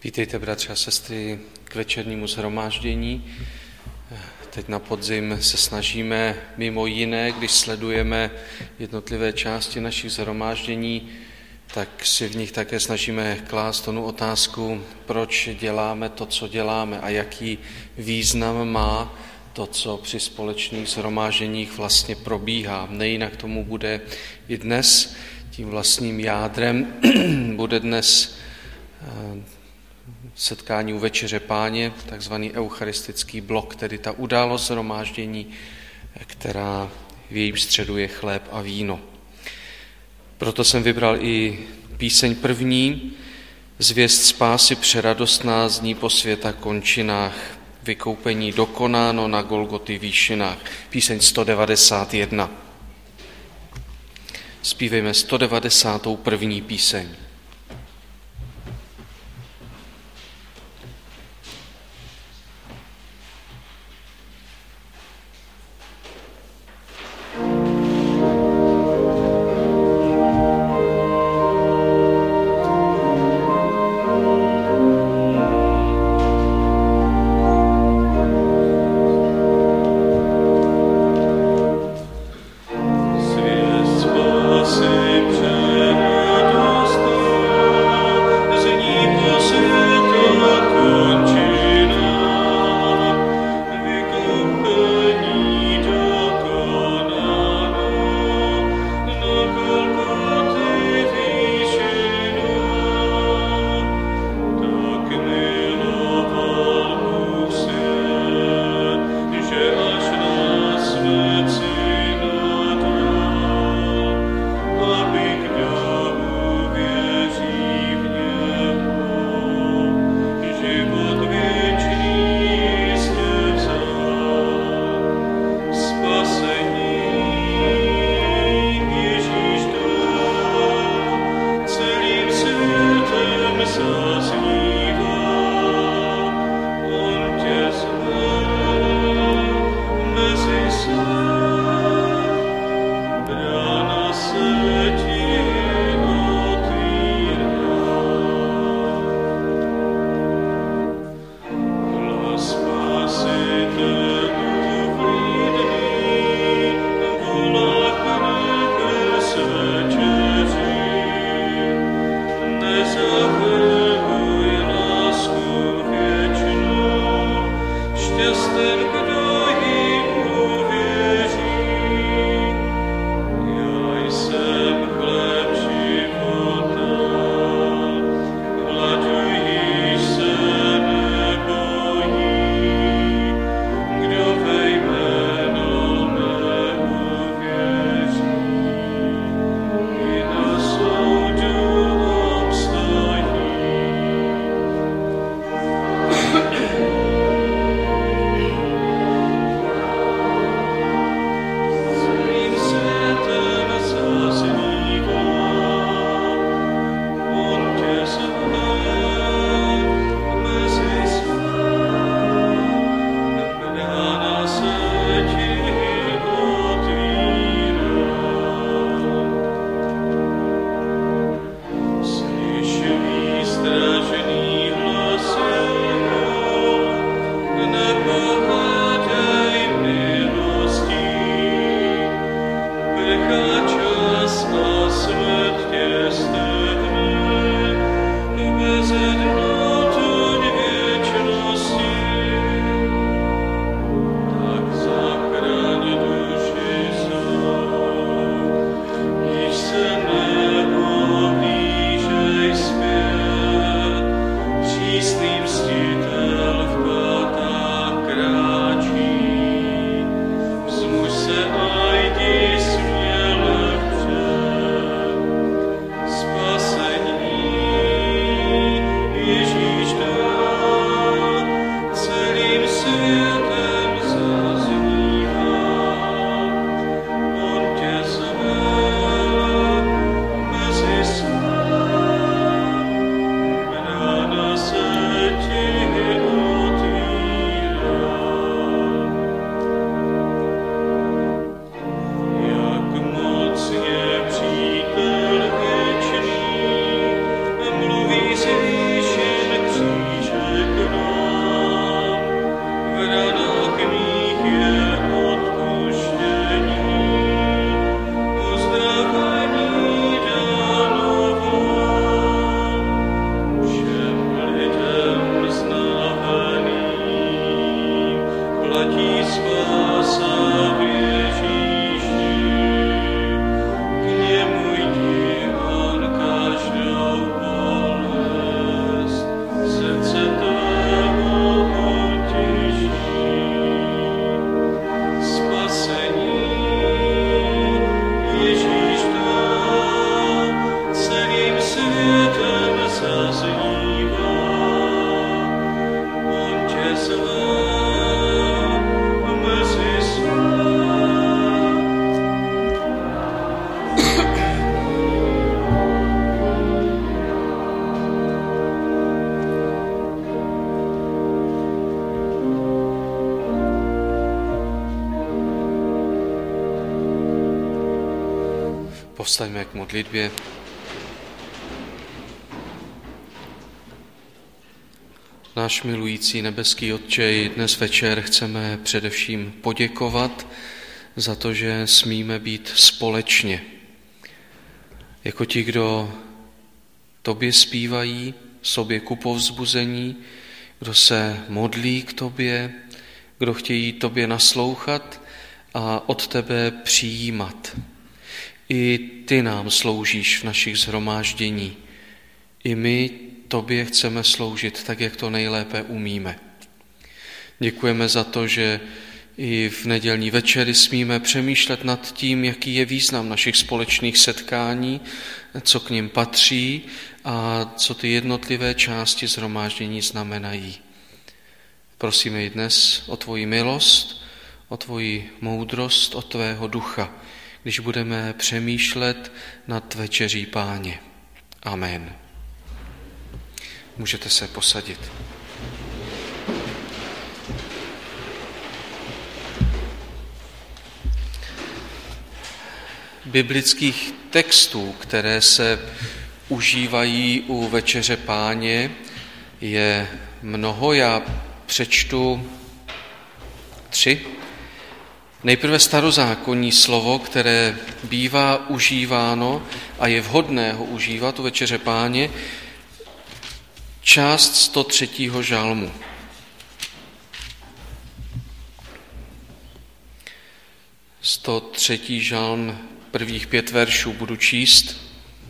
Vítejte, bratři a sestry, k večernímu shromáždění. Teď na podzim se snažíme mimo jiné, když sledujeme jednotlivé části našich shromáždění, tak si v nich také snažíme klást onu otázku, proč děláme to, co děláme a jaký význam má to, co při společných shromážděních vlastně probíhá. Nejinak tomu bude i dnes. Tím vlastním jádrem bude dnes setkání u Večeře Páně, takzvaný eucharistický blok, tedy ta událost shromáždění, která v jejím středu je chléb a víno. Proto jsem vybral i píseň první, Zvěst spásy přeradostná zní po světa končinách, vykoupení dokonáno na Golgoty výšinách. Píseň 191. Zpívejme 191. píseň. Zvěst spásy přeradostná Povstaňme k modlitbě. Náš milující nebeský Otče, dnes večer chceme především poděkovat za to, že smíme být společně. Jako ti, kdo tobě zpívají, sobě ku povzbuzení, kdo se modlí k tobě, kdo chtějí tobě naslouchat a od tebe přijímat. I ty nám sloužíš v našich shromáždění. I my tobě chceme sloužit tak, jak to nejlépe umíme. Děkujeme za to, že i v nedělní večery smíme přemýšlet nad tím, jaký je význam našich společných setkání, co k nim patří a co ty jednotlivé části shromáždění znamenají. Prosíme i dnes o tvoji milost, o tvoji moudrost, o tvého ducha, když budeme přemýšlet nad večeří Páně. Amen. Můžete se posadit. Biblických textů, které se užívají u večeře Páně, je mnoho. Já přečtu 3. Nejprve starozákonní slovo, které bývá užíváno a je vhodné ho užívat u večeře Páně, část 103. žalmu. Žalm, prvních 5 veršů budu číst.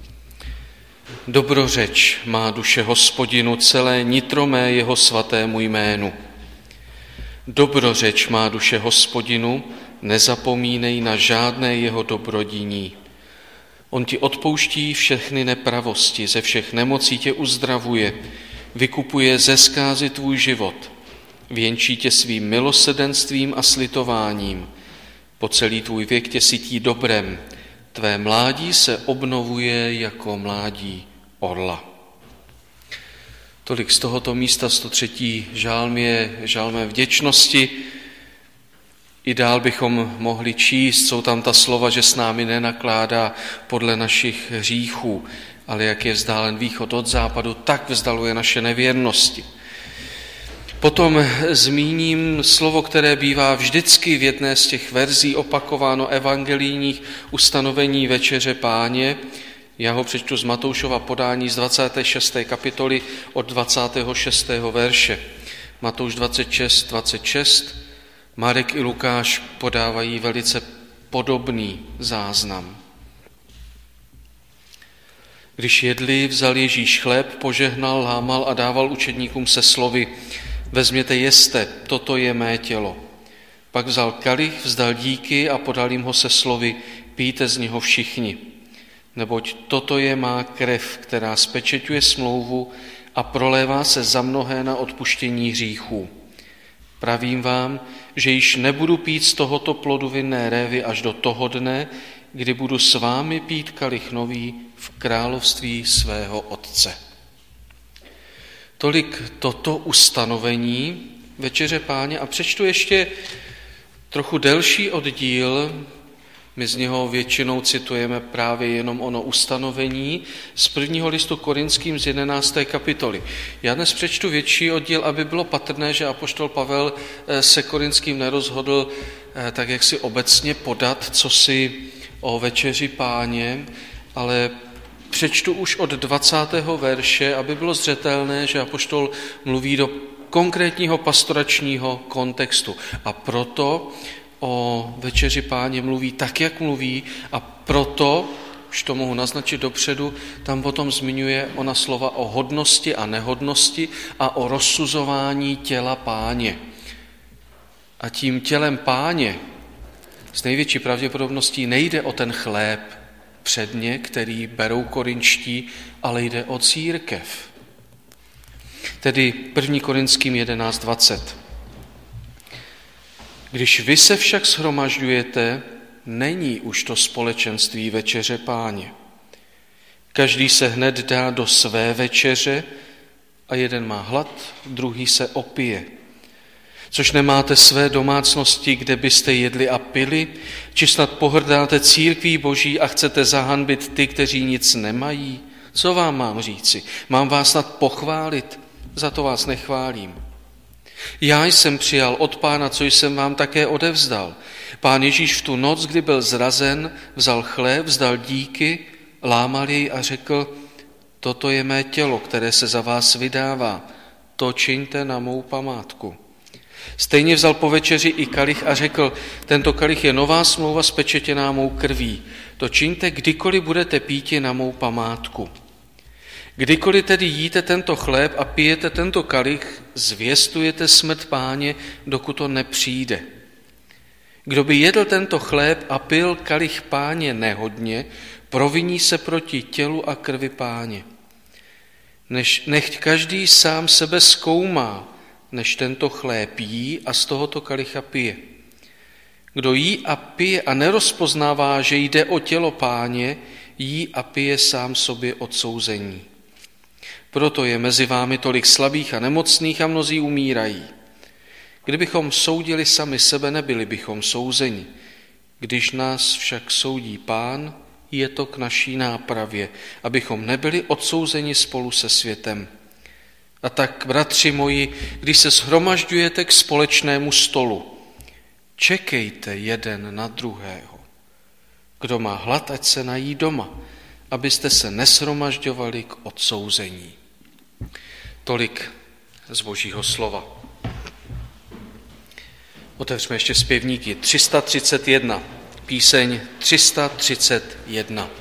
Dobrořeč má duše Hospodinu, celé nitro mé jeho svatému jménu. Dobrořeč má duše Hospodinu, nezapomínej na žádné jeho dobrodiní. On ti odpouští všechny nepravosti, ze všech nemocí tě uzdravuje, vykupuje ze zkázy tvůj život, věnčí tě svým milosrdenstvím a slitováním, po celý tvůj věk tě sytí dobrem, tvé mládí se obnovuje jako mládí orla. Tolik z tohoto místa. 103. žálm je žálmem vděčnosti. I dál bychom mohli číst, jsou tam ta slova, že s námi nenakládá podle našich hříchů, ale jak je vzdálen východ od západu, tak vzdaluje naše nevěrnosti. Potom zmíním slovo, které bývá vždycky v jedné z těch verzí opakováno evangelijních ustanovení večeře Páně. Já ho přečtu z Matoušova podání z 26. kapitoly od 26. verše. Matouš 26. Marek i Lukáš podávají velice podobný záznam. Když jedli, vzal Ježíš chléb, požehnal, lámal a dával učedníkům se slovy: vezměte, jeste, toto je mé tělo. Pak vzal kalich, vzdal díky a podal jim ho se slovy: pijte z něho všichni. Neboť toto je má krev, která spečeťuje smlouvu a prolévá se za mnohé na odpuštění hříchů. Pravím vám, že již nebudu pít z tohoto plodu vinné révy až do toho dne, kdy budu s vámi pít kalich nový v království svého Otce. Tolik toto ustanovení večeře Páně a přečtu ještě trochu delší oddíl. My z něho většinou citujeme právě jenom ono ustanovení z 1. listu Korinským z 11. kapitoly. Já dnes přečtu větší oddíl, aby bylo patrné, že apoštol Pavel se Korinským nerozhodl tak, jak si obecně podat, co si o večeři Páně, ale přečtu už od 20. verše, aby bylo zřetelné, že apoštol mluví do konkrétního pastoračního kontextu. A proto o večeři Páně mluví tak, jak mluví, a proto, už to mohu naznačit dopředu, tam potom zmiňuje ona slova o hodnosti a nehodnosti a o rozsuzování těla Páně. A tím tělem Páně s největší pravděpodobností nejde o ten chléb předně, který berou korinští, ale jde o církev. Tedy 1. Korinským 11:20. Když vy se však shromažďujete, není už to společenství večeře Páně. Každý se hned dá do své večeře a jeden má hlad, druhý se opije. Což nemáte své domácnosti, kde byste jedli a pili, či snad pohrdáte církví Boží a chcete zahanbit ty, kteří nic nemají? Co vám mám říci? Mám vás snad pochválit? Za to vás nechválím. Já jsem přijal od Pána, co jsem vám také odevzdal. Pán Ježíš v tu noc, kdy byl zrazen, vzal chléb, vzdal díky, lámal jej a řekl: toto je mé tělo, které se za vás vydává, to čiňte na mou památku. Stejně vzal po večeři i kalich a řekl: tento kalich je nová smlouva spečetěná mou krví, to čiňte, kdykoliv budete píti na mou památku. Kdykoliv tedy jíte tento chléb a pijete tento kalich, zvěstujete smrt Páně, dokud to nepřijde. Kdo by jedl tento chléb a pil kalich Páně nehodně, proviní se proti tělu a krvi Páně. Nechť každý sám sebe zkoumá, než tento chléb jí a z tohoto kalicha pije. Kdo jí a pije a nerozpoznává, že jde o tělo Páně, jí a pije sám sobě odsouzení. Proto je mezi vámi tolik slabých a nemocných a mnozí umírají. Kdybychom soudili sami sebe, nebyli bychom souzeni. Když nás však soudí Pán, je to k naší nápravě, abychom nebyli odsouzeni spolu se světem. A tak, bratři moji, když se shromažďujete k společnému stolu, čekejte jeden na druhého. Kdo má hlad, ať se nají doma, abyste se neshromažďovali k odsouzení. Tolik z Božího slova. Otevřeme ještě zpěvníky. 331. Píseň 331.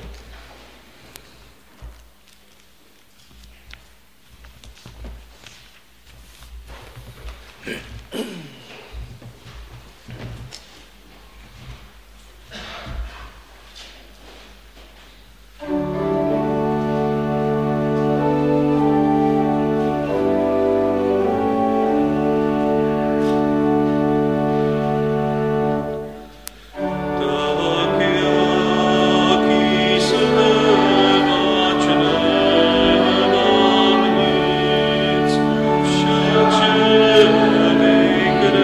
Good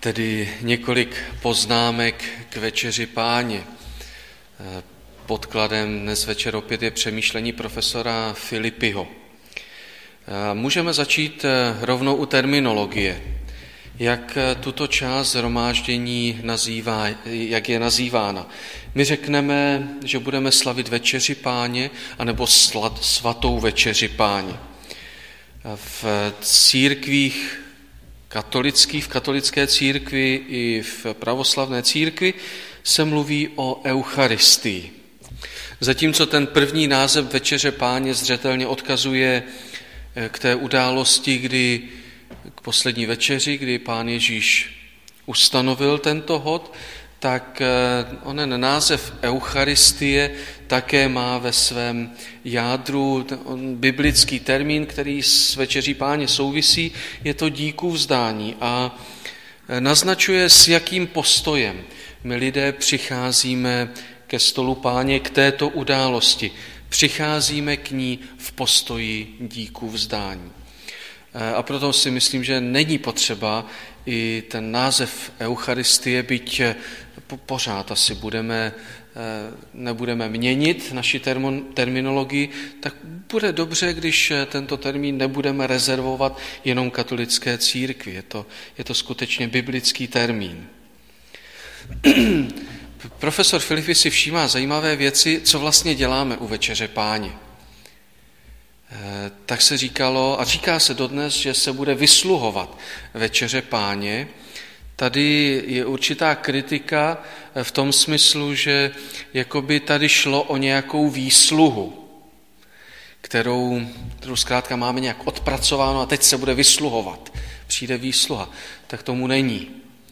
Tedy několik poznámek k večeři Páně. Podkladem dnes večer opět je přemýšlení profesora Filipiho. Můžeme začít rovnou u terminologie. Jak tuto část shromáždění jak je nazývána. My řekneme, že budeme slavit večeři Páně, anebo svatou večeři Páně. V církvích v katolické církvi i v pravoslavné církvi se mluví o eucharistii. Zatímco ten první název večeře Páně zřetelně odkazuje k té události, k poslední večeři, kdy Pán Ježíš ustanovil tento hod, tak onen název eucharistie také má ve svém jádru biblický termín, který s večeří Páně souvisí, je to díkuvzdání a naznačuje, s jakým postojem my lidé přicházíme ke stolu Páně, k této události. Přicházíme k ní v postoji díkuvzdání. A proto si myslím, že není potřeba i ten název eucharistie, byť pořád asi nebudeme měnit naši terminologii, tak bude dobře, když tento termín nebudeme rezervovat jenom katolické církvi. Je to skutečně biblický termín. Profesor Filipi si všímá zajímavé věci, co vlastně děláme u večeře Páně. Tak se říkalo, a říká se dodnes, že se bude vysluhovat večeře Páně. Tady je určitá kritika v tom smyslu, že jakoby tady šlo o nějakou výsluhu, kterou zkrátka máme nějak odpracováno a teď se bude vysluhovat. Přijde výsluha. Tak tomu není.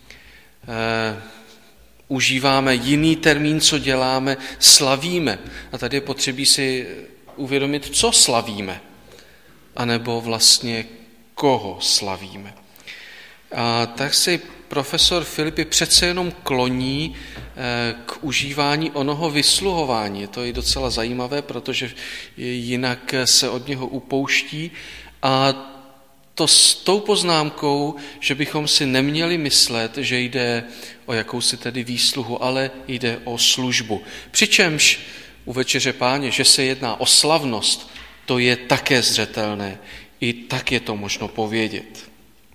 Užíváme jiný termín, co děláme, slavíme. A tady je potřebí si uvědomit, co slavíme, anebo vlastně koho slavíme. A tak si profesor Filipi přece jenom kloní k užívání onoho vysluhování. To je docela zajímavé, protože jinak se od něho upouští. A to s tou poznámkou, že bychom si neměli myslet, že jde o jakousi tedy výsluhu, ale jde o službu. Přičemž u večeře Páně, že se jedná o slavnost, to je také zřetelné. I tak je to možno povědět.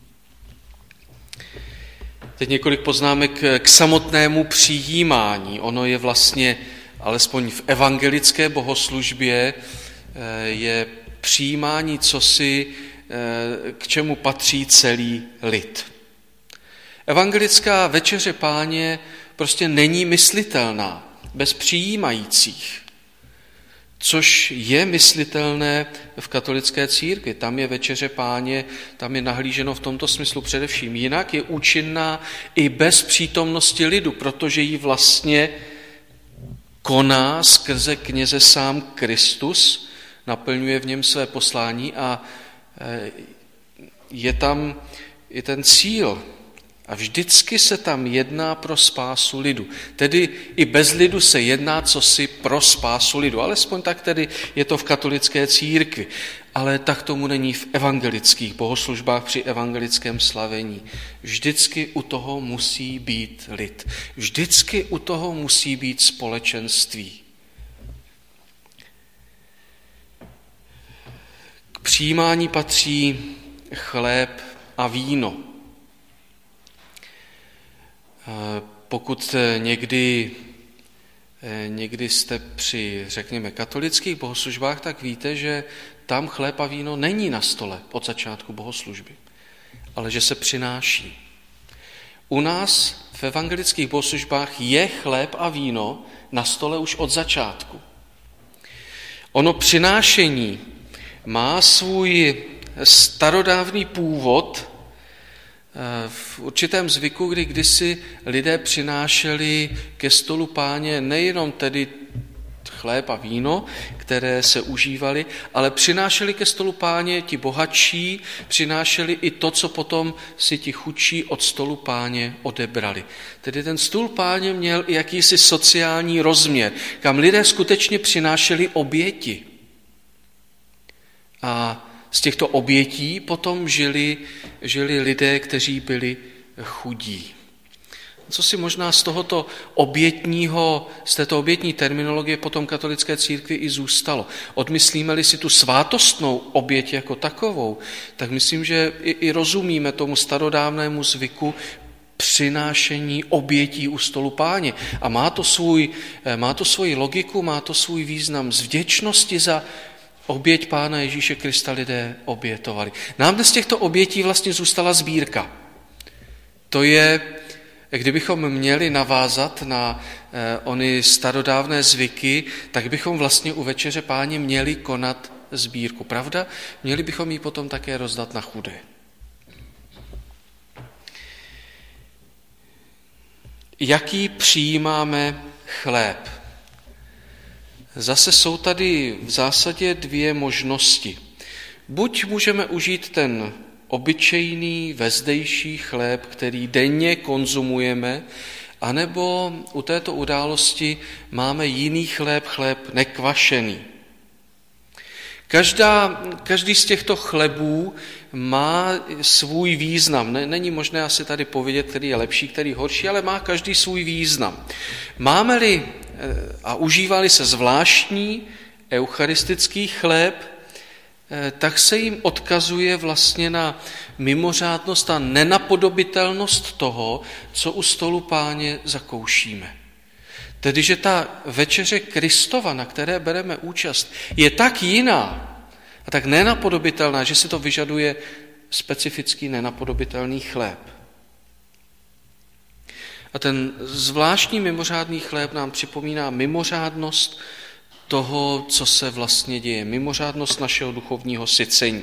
Teď několik poznámek k samotnému přijímání. Ono je vlastně, alespoň v evangelické bohoslužbě, je přijímání cosi, k čemu patří celý lid. Evangelická večeře Páně prostě není myslitelná bez přijímajících, což je myslitelné v katolické církvi. Tam je večeře Páně, tam je nahlíženo v tomto smyslu především. Jinak je účinná i bez přítomnosti lidu, protože ji vlastně koná skrze kněze sám Kristus, naplňuje v něm své poslání a je tam i ten cíl. A vždycky se tam jedná pro spásu lidu. Tedy i bez lidu se jedná cosi pro spásu lidu. Alespoň tak tedy je to v katolické církvi. Ale tak tomu není v evangelických bohoslužbách při evangelickém slavení. Vždycky u toho musí být lid. Vždycky u toho musí být společenství. K přijímání patří chléb a víno. Pokud někdy jste při, řekněme, katolických bohoslužbách, tak víte, že tam chléb a víno není na stole od začátku bohoslužby, ale že se přináší. U nás v evangelických bohoslužbách je chléb a víno na stole už od začátku. Ono přinášení má svůj starodávný původ v určitém zvyku, kdy kdysi lidé přinášeli ke stolu Páně nejenom tedy chléb a víno, které se užívaly, ale přinášeli ke stolu Páně ti bohatší, přinášeli i to, co potom si ti chudší od stolu Páně odebrali. Tedy ten stůl Páně měl i jakýsi sociální rozměr, kam lidé skutečně přinášeli oběti. A z těchto obětí potom žili lidé, kteří byli chudí. Co si možná z této obětní terminologie potom katolické církvi i zůstalo. Odmyslíme-li si tu svátostnou oběť jako takovou, tak myslím, že i rozumíme tomu starodávnému zvyku přinášení obětí u stolu Páně. A má to svoji logiku, má to svůj význam. Z vděčnosti za oběť Pána Ježíše Krista lidé obětovali. Nám dnes těchto obětí vlastně zůstala sbírka. To je, kdybychom měli navázat na ony starodávné zvyky, tak bychom vlastně u Večeře Páně měli konat sbírku. Pravda? Měli bychom ji potom také rozdat na chudé. Jaký přijímáme chléb? Zase jsou tady v zásadě dvě možnosti. Buď můžeme užít ten obyčejný vezdejší chléb, který denně konzumujeme, anebo u této události máme jiný chléb nekvašený. Každý z těchto chlebů má svůj význam. Není možné asi tady povědět, který je lepší, který horší, ale má každý svůj význam. Máme-li a užívali se zvláštní eucharistický chléb, tak se jim odkazuje vlastně na mimořádnost a nenapodobitelnost toho, co u stolu Páně zakoušíme. Tedy, že ta večeře Kristova, na které bereme účast, je tak jiná a tak nenapodobitelná, že si to vyžaduje specifický nenapodobitelný chléb. A ten zvláštní mimořádný chléb nám připomíná mimořádnost toho, co se vlastně děje, mimořádnost našeho duchovního sycení.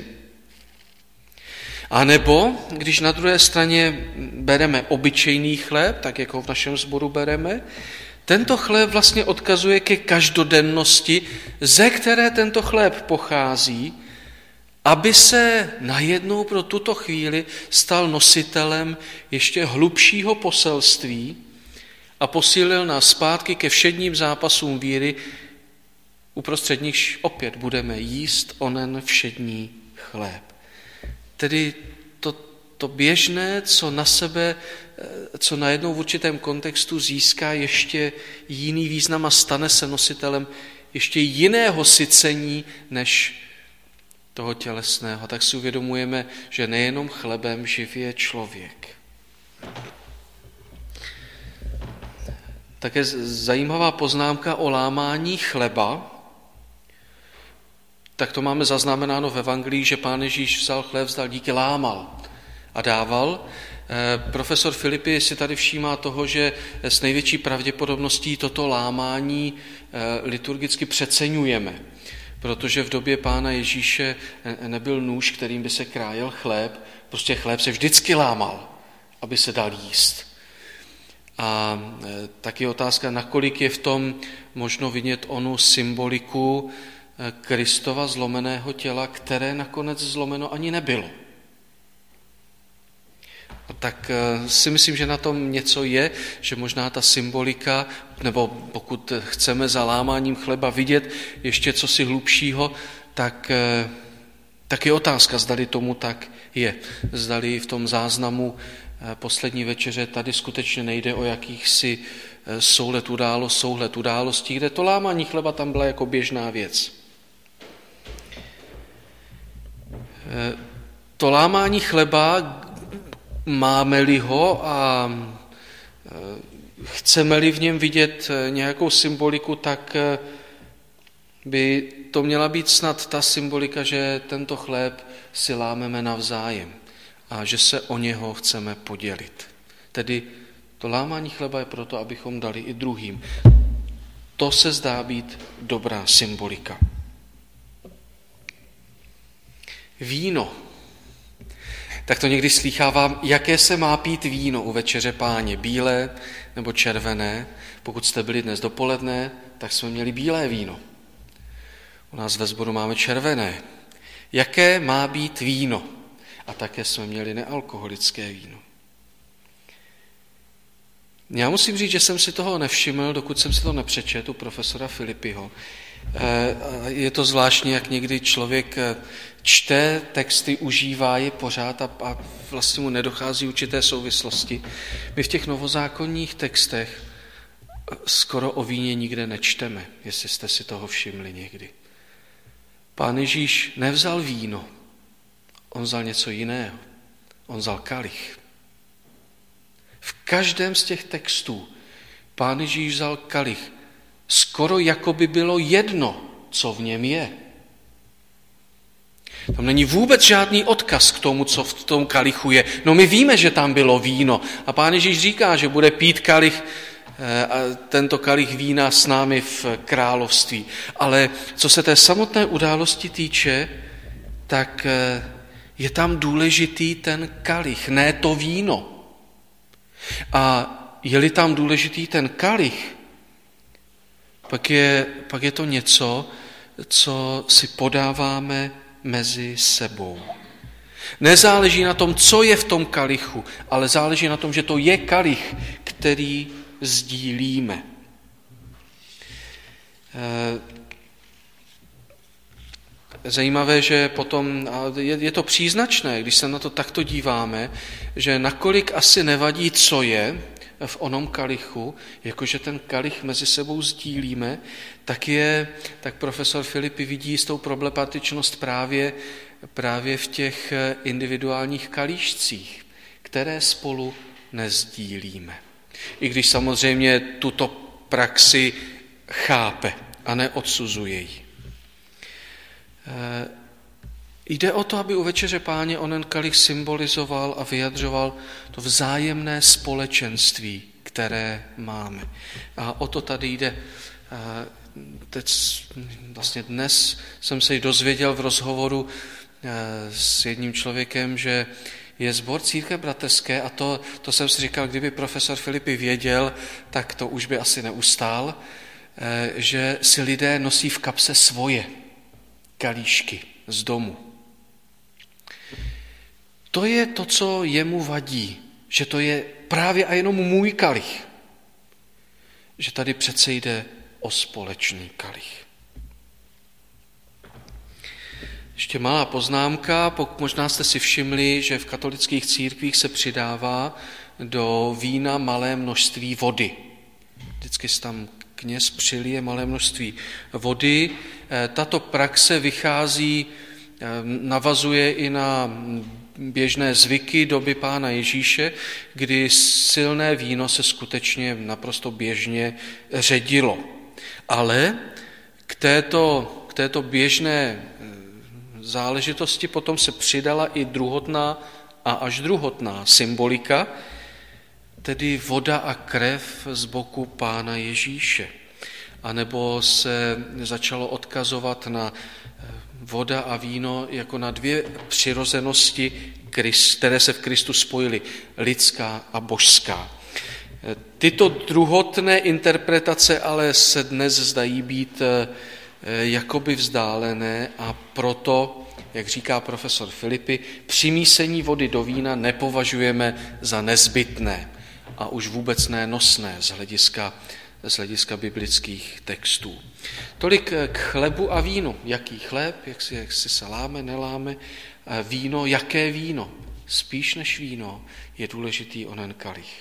A nebo, když na druhé straně bereme obyčejný chléb, tak jako v našem sboru bereme, tento chléb vlastně odkazuje ke každodennosti, ze které tento chléb pochází, aby se najednou pro tuto chvíli stal nositelem ještě hlubšího poselství a posílil nás zpátky ke všedním zápasům víry, uprostřed nichž opět budeme jíst onen všední chléb. Tedy to běžné, co na sebe, co najednou v určitém kontextu získá ještě jiný význam a stane se nositelem ještě jiného sycení než toho tělesného. Tak si uvědomujeme, že nejenom chlebem živě člověk. Také zajímavá poznámka o lámání chleba. Tak to máme zaznamenáno v evangelii, že Pán Ježíš vzal chléb, vzdal díky, lámal a dával. Profesor Filipi si tady všímá toho, že s největší pravděpodobností toto lámání liturgicky přeceňujeme, protože v době Pána Ježíše nebyl nůž, kterým by se krájel chléb, prostě chléb se vždycky lámal, aby se dal jíst. A tak je otázka, nakolik je v tom možno vidět onu symboliku Kristova zlomeného těla, které nakonec zlomeno ani nebylo. Tak si myslím, že na tom něco je, že možná ta symbolika, nebo pokud chceme za lámáním chleba vidět ještě cosi hlubšího, tak je otázka, zdali tomu tak je. Zdali v tom záznamu poslední večeře tady skutečně nejde o jakýchsi souhled událostí, kde to lámání chleba tam byla jako běžná věc. To lámání chleba, máme-li ho a chceme-li v něm vidět nějakou symboliku, tak by to měla být snad ta symbolika, že tento chléb si lámeme navzájem a že se o něho chceme podělit. Tedy to lámání chleba je proto, abychom dali i druhým. To se zdá být dobrá symbolika. Víno. Tak to někdy slýchávám, jaké se má pít víno u Večeře Páně, bílé nebo červené. Pokud jste byli dnes dopoledne, tak jsme měli bílé víno. U nás ve sboru máme červené. Jaké má být víno? A také jsme měli nealkoholické víno. Já musím říct, že jsem si toho nevšiml, dokud jsem si to nepřečetl u profesora Filipiho. Je to zvláštní, jak někdy člověk čte texty, užívá je pořád a vlastně mu nedochází určité souvislosti. My v těch novozákonních textech skoro o víně nikde nečteme, jestli jste si toho všimli někdy. Pán Ježíš nevzal víno, on vzal něco jiného. On vzal kalich. V každém z těch textů Pán Ježíš vzal kalich. Skoro jako by bylo jedno, co v něm je. Tam není vůbec žádný odkaz k tomu, co v tom kalichu je. No my víme, že tam bylo víno. A Pán Ježíš říká, že bude pít kalich, tento kalich vína s námi v království. Ale co se té samotné události týče, tak je tam důležitý ten kalich, ne to víno. A je-li tam důležitý ten kalich, pak je to něco, co si podáváme mezi sebou. Nezáleží na tom, co je v tom kalichu, ale záleží na tom, že to je kalich, který sdílíme. Zajímavé, že potom, je to příznačné, když se na to takto díváme, že nakolik asi nevadí, co je v onom kalichu, jakože ten kalich mezi sebou sdílíme, tak profesor Filipi vidí jistou problematičnost právě v těch individuálních kalíšcích, které spolu nezdílíme. I když samozřejmě tuto praxi chápe a neodsuzuje ji. Jde o to, aby u Večeře Páně onen kalich symbolizoval a vyjadřoval to vzájemné společenství, které máme. A o to tady jde. Teď, vlastně dnes jsem se dozvěděl v rozhovoru s jedním člověkem, že je sbor Církve bratrské a to jsem si říkal, kdyby profesor Filipi věděl, tak to už by asi neustál, že si lidé nosí v kapse svoje kalíšky z domu. To je to, co jemu vadí, že to je právě a jenom můj kalich. Že tady přece jde o společný kalich. Ještě malá poznámka, možná jste si všimli, že v katolických církvích se přidává do vína malé množství vody. Vždycky se tam kněz přilije malé množství vody. Tato praxe vychází, navazuje i na běžné zvyky doby Pána Ježíše, kdy silné víno se skutečně naprosto běžně ředilo. Ale k této běžné záležitosti potom se přidala i druhotná a až druhotná symbolika, tedy voda a krev z boku Pána Ježíše. A nebo se začalo odkazovat na voda a víno jako na dvě přirozenosti, které se v Kristu spojily, lidská a božská. Tyto druhotné interpretace ale se dnes zdají být jakoby vzdálené a proto, jak říká profesor Filipi, přimísení vody do vína nepovažujeme za nezbytné a už vůbec ne nosné z hlediska biblických textů. Tolik k chlebu a vínu. Jaký chléb, jak si se láme, neláme. Víno, jaké víno? Spíš než víno je důležitý onen kalich.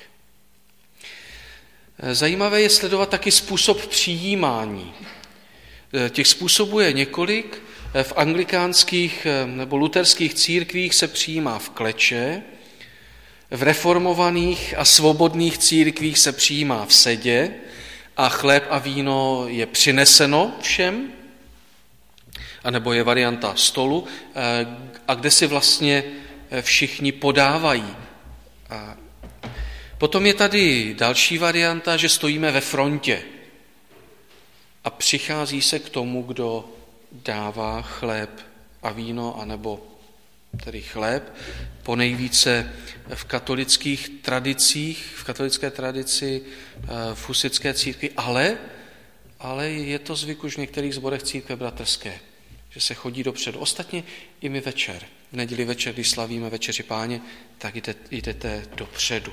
Zajímavé je sledovat taky způsob přijímání. Těch způsobů je několik. V anglikánských nebo luterských církvích se přijímá v kleče, v reformovaných a svobodných církvích se přijímá v sedě a chléb a víno je přineseno všem, anebo je varianta stolu, a kde si vlastně všichni podávají. Potom je tady další varianta, že stojíme ve frontě a přichází se k tomu, kdo dává chléb a víno, anebo tedy chléb, ponejvíce v katolických tradicích, v katolické tradici, v husitské církvi, ale je to zvyk už v některých sborech Církve bratrské, že se chodí dopředu. Ostatně i my večer, v neděli večer, když slavíme Večeři Páně, tak jdete dopředu.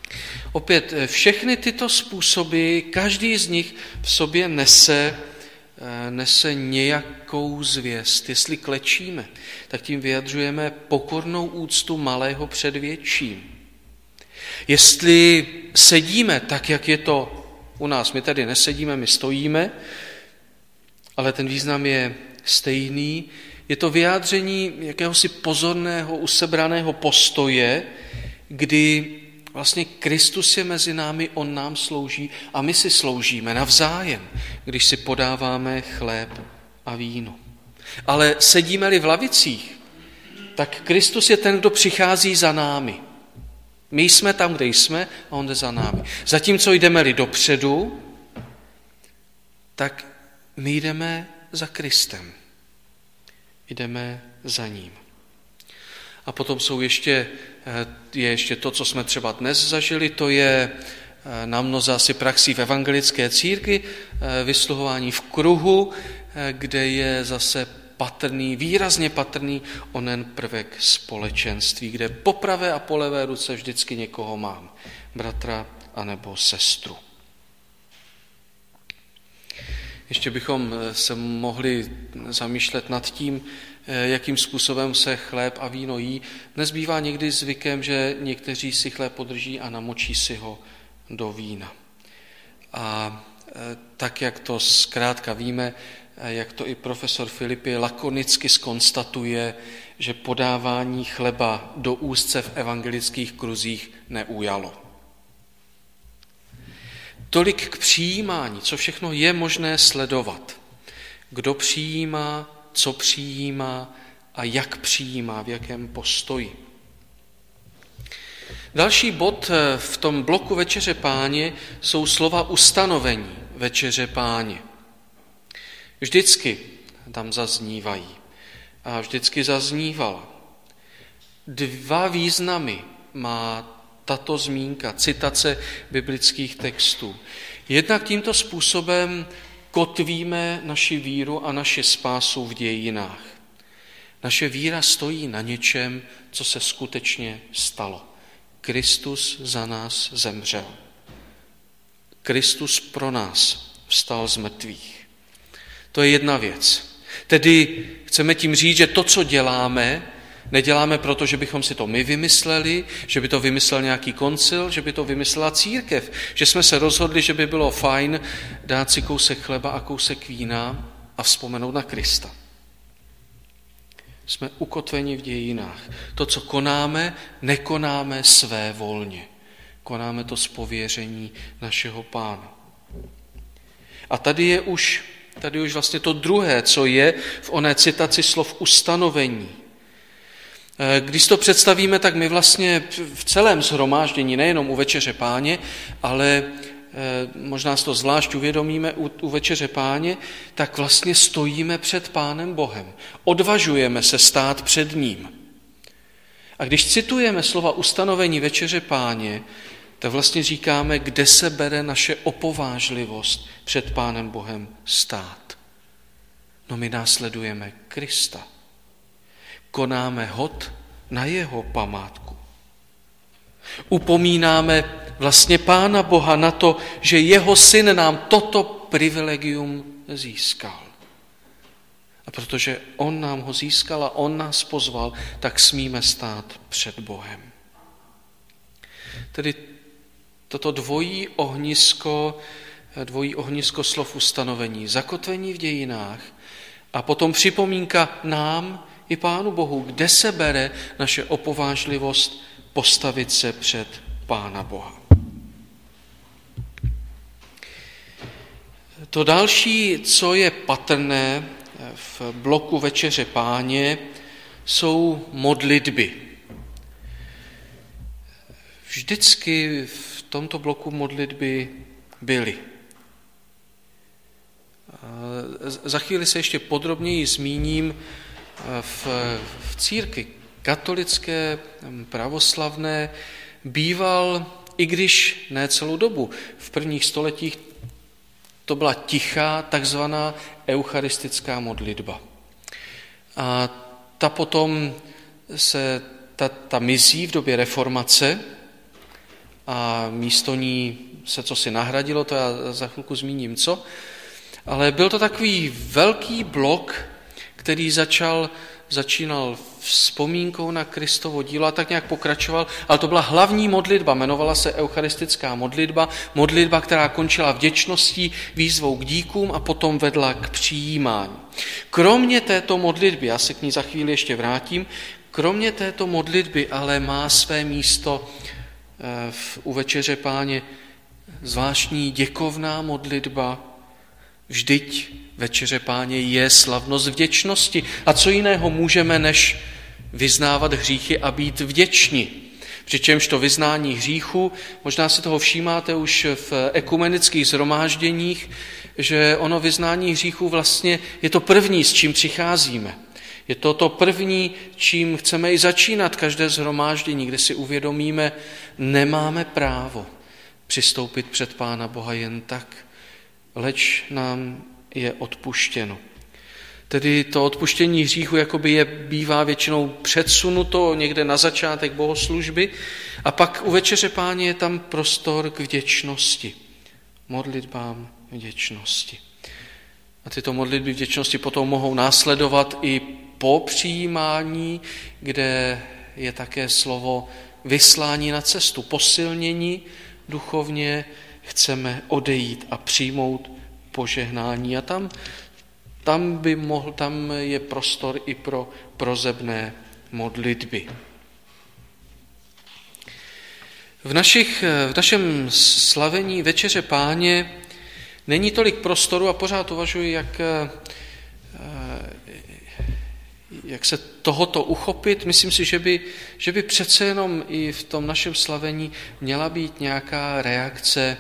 Opět všechny tyto způsoby, každý z nich v sobě nese nese nějakou zvěst. Jestli klečíme, tak tím vyjadřujeme pokornou úctu malého před větším. Jestli sedíme tak, jak je to u nás, my tady nesedíme, my stojíme, ale ten význam je stejný, je to vyjádření jakéhosi pozorného, usebraného postoje, kdy vlastně Kristus je mezi námi, on nám slouží a my si sloužíme navzájem, když si podáváme chléb a víno. Ale sedíme-li v lavicích, tak Kristus je ten, kdo přichází za námi. My jsme tam, kde jsme, a on jde za námi. Zatímco jdeme-li dopředu, tak my jdeme za Kristem. Jdeme za ním. A potom je ještě to, co jsme třeba dnes zažili, to je na mnoze asi praxí v evangelické církvi, vysluhování v kruhu, kde je zase výrazně patrný onen prvek společenství, kde po pravé a po levé ruce vždycky někoho mám, bratra anebo sestru. Ještě bychom se mohli zamýšlet nad tím, jakým způsobem se chléb a víno jí. Dnes bývá někdy zvykem, že někteří si chléb podrží a namočí si ho do vína. A tak, jak to zkrátka víme, jak to i profesor Filipi lakonicky zkonstatuje, že podávání chleba do úst se v evangelických kruzích neujalo. Tolik k přijímání, co všechno je možné sledovat. Kdo přijímá, co přijímá a jak přijímá, v jakém postoji. Další bod v tom bloku Večeře Páně jsou slova ustanovení Večeře Páně. Vždycky tam zaznívají a vždycky zaznívala. Dva významy má tato zmínka, citace biblických textů. Jednak tímto způsobem kotvíme naši víru a naši spásu v dějinách. Naše víra stojí na něčem, co se skutečně stalo. Kristus za nás zemřel. Kristus pro nás vstal z mrtvých. To je jedna věc. Tedy chceme tím říct, že to, co děláme, neděláme proto, že bychom si to my vymysleli, že by to vymyslel nějaký koncil, že by to vymyslela církev, že jsme se rozhodli, že by bylo fajn dát si kousek chleba a kousek vína a vzpomenout na Krista. Jsme ukotveni v dějinách. To, co konáme, nekonáme svévolně. Konáme to z pověření našeho Pána. A tady už vlastně to druhé, co je v oné citaci slov ustanovení. Když to představíme, tak my vlastně v celém shromáždění, nejenom u Večeře Páně, ale možná si to zvlášť uvědomíme u Večeře Páně, tak vlastně stojíme před Pánem Bohem. Odvažujeme se stát před ním. A když citujeme slova ustanovení Večeře Páně, tak vlastně říkáme, kde se bere naše opovážlivost před Pánem Bohem stát. No my následujeme Krista. Konáme hod na jeho památku. Upomínáme vlastně Pána Boha na to, že jeho syn nám toto privilegium získal. A protože on nám ho získal a on nás pozval, tak smíme stát před Bohem. Tedy toto dvojí ohnisko slov ustanovení, zakotvení v dějinách a potom připomínka nám i Pánu Bohu, kde se bere naše opovážlivost postavit se před Pána Boha. To další, co je patrné v bloku Večeře Páně, jsou modlitby. Vždycky v tomto bloku modlitby byly. Za chvíli se ještě podrobněji zmíním v církvi katolické, pravoslavné býval, i když ne celou dobu, v prvních stoletích to byla tichá, takzvaná eucharistická modlitba. A ta potom ta mizí v době reformace a místo ní se cosi nahradilo, to já za chvilku zmíním co, Ale byl to takový velký blok, který začínal vzpomínkou na Kristovo dílo a tak nějak pokračoval, ale to byla hlavní modlitba, jmenovala se eucharistická modlitba, která končila vděčností, výzvou k díkům a potom vedla k přijímání. Kromě této modlitby, já se k ní za chvíli ještě vrátím, kromě této modlitby ale má své místo u Večeře Páně zvláštní děkovná modlitba. Vždyť Večeře Páně je slavnost vděčnosti. A co jiného můžeme, než vyznávat hříchy a být vděční? Přičemž to vyznání hříchu, možná si toho všímáte už v ekumenických shromážděních, že ono vyznání hříchu vlastně je to první, s čím přicházíme. Je to první, čím chceme i začínat každé shromáždění, kde si uvědomíme, nemáme právo přistoupit před Pána Boha jen tak, leč nám je odpuštěno. Tedy to odpuštění hříchu jakoby bývá většinou předsunuto někde na začátek bohoslužby a pak u Večeře Páně je tam prostor k vděčnosti, modlitbám vděčnosti. A tyto modlitby vděčnosti potom mohou následovat i po přijímání, kde je také slovo vyslání na cestu, posilnění duchovně, chceme odejít a přijmout požehnání. A tam je prostor i pro prosebné modlitby. V našem slavení Večeře Páně není tolik prostoru a pořád uvažuji, jak se tohoto uchopit. Myslím si, že by přece jenom i v tom našem slavení měla být nějaká reakce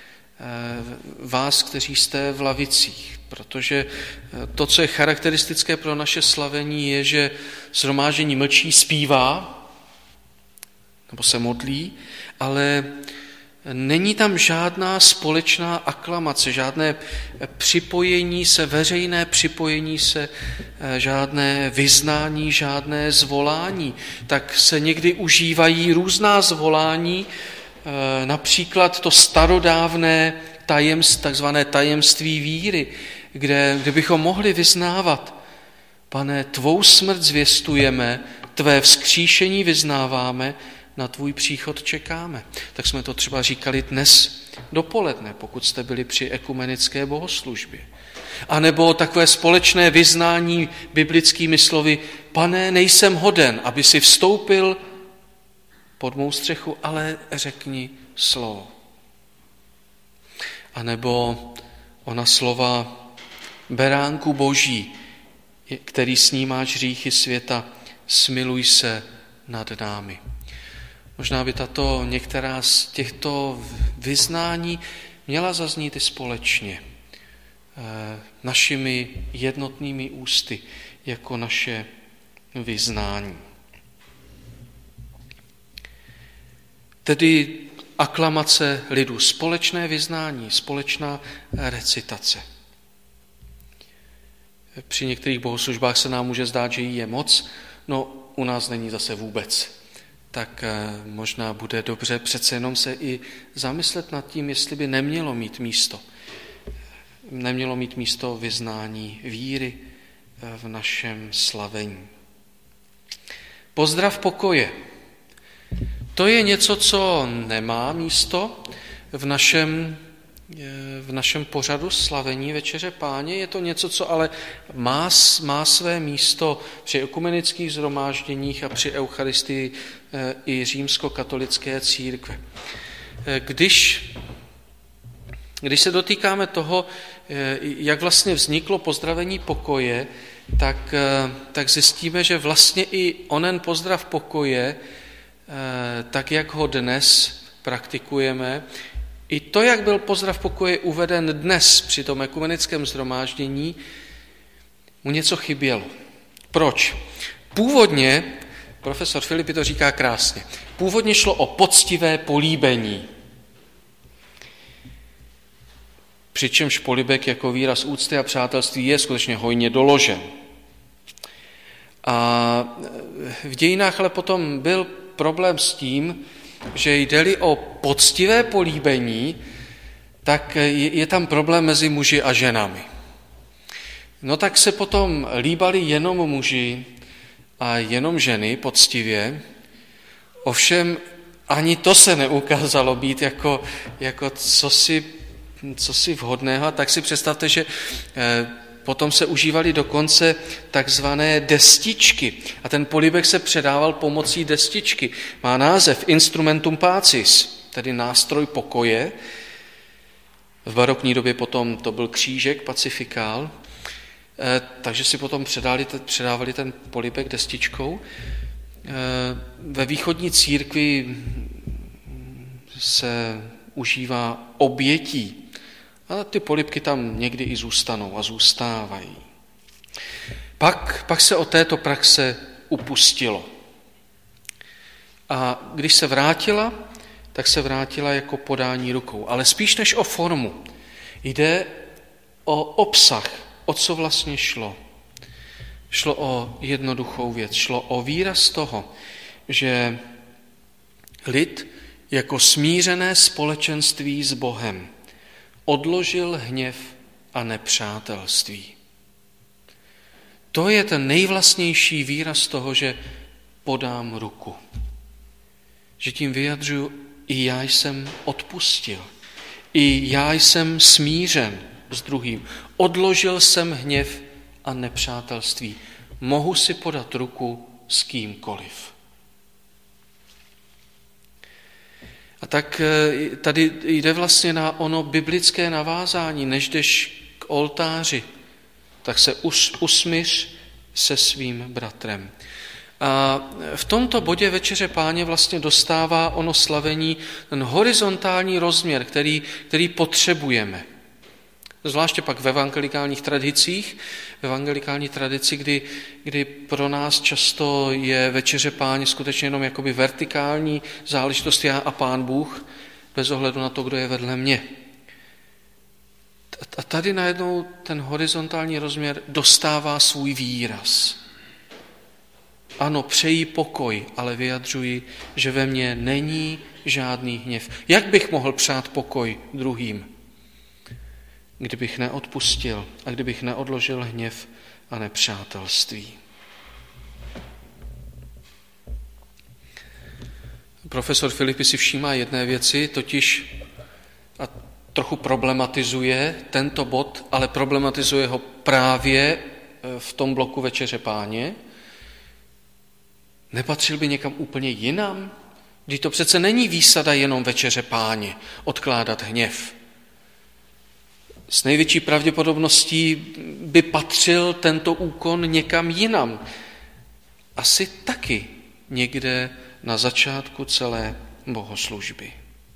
vás, kteří jste v lavicích, protože to, co je charakteristické pro naše slavení, je, že shromáždění mlčí, zpívá nebo se modlí, ale není tam žádná společná aklamace, žádné připojení se, veřejné připojení se, žádné vyznání, žádné zvolání. Tak se někdy užívají různá zvolání, například to starodávné takzvané tajemství víry, kde bychom mohli vyznávat: Pane, tvou smrt zvěstujeme, tvé vzkříšení vyznáváme, na tvůj příchod čekáme. Tak jsme to třeba říkali dnes dopoledne, pokud jste byli při ekumenické bohoslužbě. A nebo takové společné vyznání biblickými slovy: Pane, nejsem hoden, aby si vstoupil pod mou střechu, ale řekni slovo. A nebo ona slova: Beránku Boží, který snímáš hříchy světa, smiluj se nad námi. Možná by některá z těchto vyznání měla zaznít i společně našimi jednotnými ústy jako naše vyznání. Tedy aklamace lidu, společné vyznání, společná recitace. Při některých bohoslužbách se nám může zdát, že jí je moc, no u nás není zase vůbec. Tak možná bude dobře přece jenom se i zamyslet nad tím, jestli by nemělo mít místo vyznání víry v našem slavení. Pozdrav pokoje. To je něco, co nemá místo v našem pořadu slavení Večeře Páně. Je to něco, co ale má své místo při ekumenických shromážděních a při eucharistii i římskokatolické církve. Když se dotýkáme toho, jak vlastně vzniklo pozdravení pokoje, tak zjistíme, že vlastně i onen pozdrav pokoje, tak jak ho dnes praktikujeme, i to, jak byl pozdrav pokoje uveden dnes při tom ekumenickém shromáždění, mu něco chybělo. Proč? Původně, profesor Filipi to říká krásně, původně šlo o poctivé políbení. Přičemž polibek jako výraz úcty a přátelství je skutečně hojně doložen. A v dějinách ale potom byl problém s tím, že jde-li o poctivé políbení, tak je tam problém mezi muži a ženami. No tak se potom líbali jenom muži a jenom ženy poctivě, ovšem ani to se neukázalo být jako cosi vhodného, a tak si představte, že potom se užívaly dokonce takzvané destičky a ten polibek se předával pomocí destičky. Má název Instrumentum Pacis, tedy nástroj pokoje. V barokní době potom to byl křížek, pacifikál, takže si potom předávali ten polibek destičkou. Ve východní církvi se užívá obětí a ty polibky tam někdy i zůstanou a zůstávají. Pak se od této praxe upustilo. A když se vrátila, tak se vrátila jako podání rukou. Ale spíš než o formu. Jde o obsah, o co vlastně šlo. Šlo o jednoduchou věc. Šlo o výraz toho, že lid jako smířené společenství s Bohem odložil hněv a nepřátelství. To je ten nejvlastnější výraz toho, že podám ruku. Že tím vyjadřuju, i já jsem odpustil. I já jsem smířen s druhým. Odložil jsem hněv a nepřátelství. Mohu si podat ruku s kýmkoliv. A tak tady jde vlastně na ono biblické navázání, než jdeš k oltáři, tak se usmíř se svým bratrem. A v tomto bodě Večeře Páně vlastně dostává ono slavení ten horizontální rozměr, který potřebujeme. Zvláště pak v evangelikálních tradicích, kdy pro nás často je Večeře Páně skutečně jenom jakoby vertikální záležitost já a Pán Bůh, bez ohledu na to, kdo je vedle mě. A tady najednou ten horizontální rozměr dostává svůj výraz. Ano, přeji pokoj, ale vyjadřuji, že ve mně není žádný hněv. Jak bych mohl přát pokoj druhým, kdybych neodpustil a kdybych neodložil hněv a nepřátelství? Profesor Filipi si všímá jedné věci, totiž a trochu problematizuje tento bod, ale problematizuje ho právě v tom bloku Večeře Páně. Nepatřil by někam úplně jinam? Vždyť to přece není výsada jenom Večeře Páně, odkládat hněv. S největší pravděpodobností by patřil tento úkon někam jinam. Asi taky někde na začátku celé bohoslužby.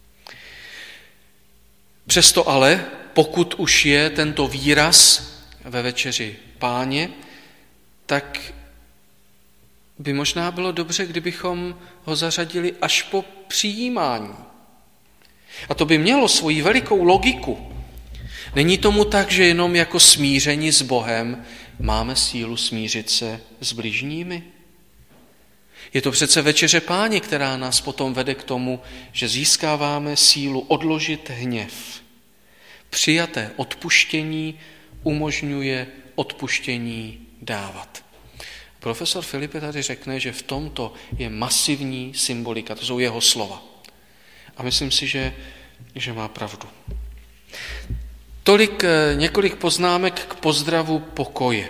Přesto ale, pokud už je tento výraz ve Večeři Páně, tak by možná bylo dobře, kdybychom ho zařadili až po přijímání. A to by mělo svoji velikou logiku. Není tomu tak, že jenom jako smíření s Bohem máme sílu smířit se s bližními? Je to přece Večeře Páně, která nás potom vede k tomu, že získáváme sílu odložit hněv. Přijaté odpuštění umožňuje odpuštění dávat. Profesor Filipi tady řekne, že v tomto je masivní symbolika, to jsou jeho slova. A myslím si, že má pravdu. Několik poznámek k pozdravu pokoje.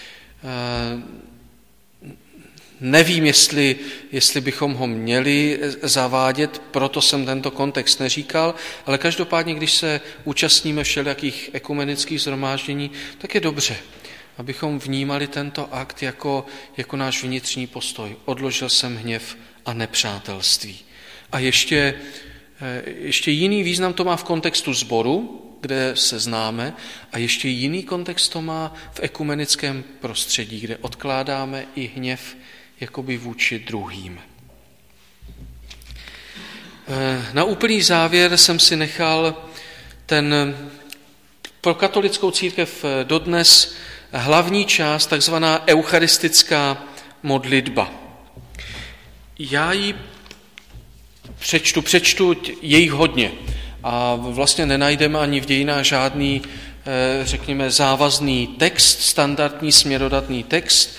Nevím, jestli bychom ho měli zavádět, proto jsem tento kontext neříkal, ale každopádně, když se účastníme všelijakých ekumenických shromáždění, tak je dobře, abychom vnímali tento akt jako náš vnitřní postoj. Odložil jsem hněv a nepřátelství. A ještě jiný význam to má v kontextu sboru, kde se známe, a ještě jiný kontext to má v ekumenickém prostředí, kde odkládáme i hněv jakoby vůči druhým. Na úplný závěr jsem si nechal pro katolickou církev dodnes hlavní část, takzvaná eucharistická modlitba. Já ji přečtu, je jich hodně, a vlastně nenajdeme ani v dějinách žádný, řekněme, závazný text, standardní směrodatný text.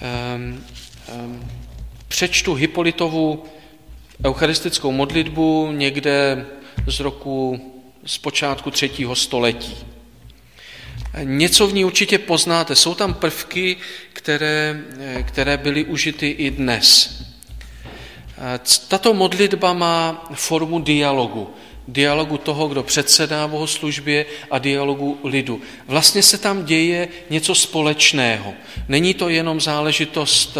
Přečtu Hippolytovu eucharistickou modlitbu někde z počátku 3. století. Něco v ní určitě poznáte. Jsou tam prvky, které byly užity i dnes. Tato modlitba má formu dialogu. Dialogu toho, kdo předsedá bohoslužbě, a dialogu lidu. Vlastně se tam děje něco společného. Není to jenom záležitost